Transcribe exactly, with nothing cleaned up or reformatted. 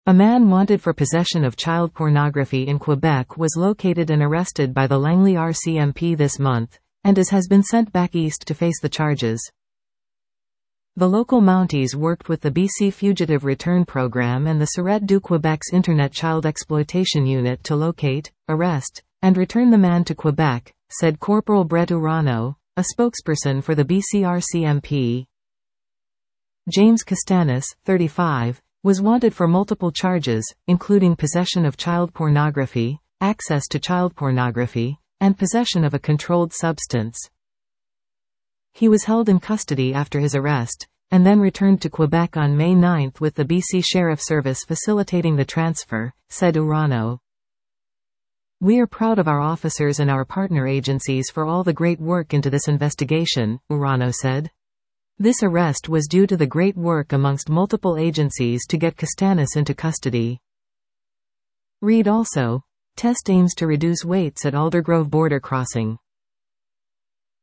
A man wanted for possession of child pornography in Quebec was located and arrested by the Langley R C M P this month, and as has been sent back east to face the charges. The local Mounties worked with the B C Fugitive Return Program and the Sûreté du Québec's Internet Child Exploitation Unit to locate, arrest, and return the man to Quebec, said Corporal Brett Urano, a spokesperson for the B C R C M P. James Castanis, thirty-five, was wanted for multiple charges, including possession of child pornography, access to child pornography, and possession of a controlled substance. He was held in custody after his arrest, and then returned to Quebec on May ninth with the B C Sheriff Service facilitating the transfer, said Urano. "We are proud of our officers and our partner agencies for all the great work into this investigation," Urano said. This arrest was due to the great work amongst multiple agencies to get Castanis into custody. Read also, test aims to reduce waits at Aldergrove border crossing.